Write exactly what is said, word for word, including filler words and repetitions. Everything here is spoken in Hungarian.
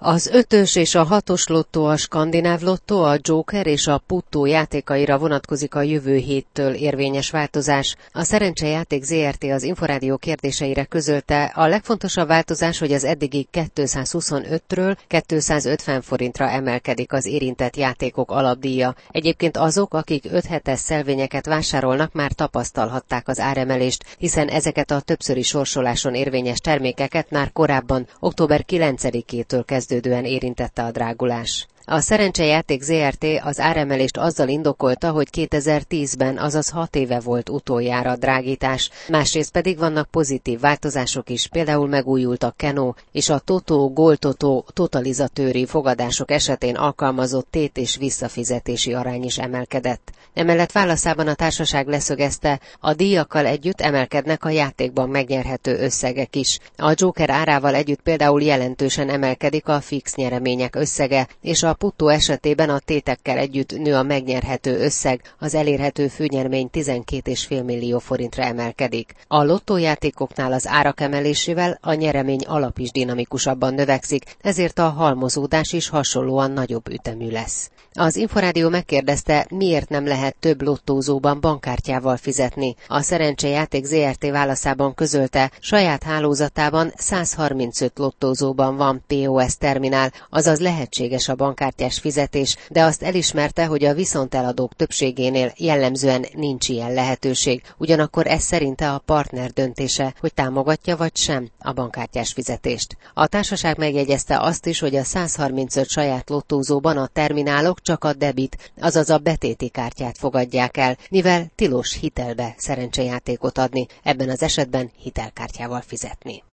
Az ötös és a hatos lottó, a skandináv lottó, a Joker és a Puttó játékaira vonatkozik a jövő héttől érvényes változás. A Szerencsejáték zé er té az Inforádió kérdéseire közölte, a legfontosabb változás, hogy az eddigi kétszázhuszonötről kétszázötven forintra emelkedik az érintett játékok alapdíja. Egyébként azok, akik öt hetes szelvényeket vásárolnak, már tapasztalhatták az áremelést, hiszen ezeket a többszöri sorsoláson érvényes termékeket már korábban, október kilencedikétől kezdődően érintette a drágulás. A Szerencsejáték zé er té az áremelést azzal indokolta, hogy kétezer-tízben, azaz hat éve volt utoljára a drágítás, másrészt pedig vannak pozitív változások is, például megújult a Keno és a Totó, Goltotó totalizatőri fogadások esetén alkalmazott tét- és visszafizetési arány is emelkedett. Emellett válaszában a társaság leszögezte, a díjakkal együtt emelkednek a játékban megnyerhető összegek is. A Joker árával együtt például jelentősen emelkedik a fix nyeremények összege, és a Puttó esetében a tétekkel együtt nő a megnyerhető összeg, az elérhető főnyermény tizenkét egész öt millió forintra emelkedik. A lottójátékoknál az árak emelésével a nyeremény alap is dinamikusabban növekszik, ezért a halmozódás is hasonlóan nagyobb ütemű lesz. Az Inforádió megkérdezte, miért nem lehet több lottózóban bankkártyával fizetni. A Szerencsejáték zé er té válaszában közölte, saját hálózatában száz harmincöt lottózóban van pé o es terminál, azaz lehetséges a bankkártyás fizetés, de azt elismerte, hogy a viszonteladók többségénél jellemzően nincs ilyen lehetőség, ugyanakkor ez szerinte a partner döntése, hogy támogatja vagy sem a bankkártyás fizetést. A társaság megjegyezte azt is, hogy a száz harmincöt saját lottózóban a terminálok csak a debit, azaz a betéti kártyát fogadják el, mivel tilos hitelbe szerencsejátékot adni, ebben az esetben hitelkártyával fizetni.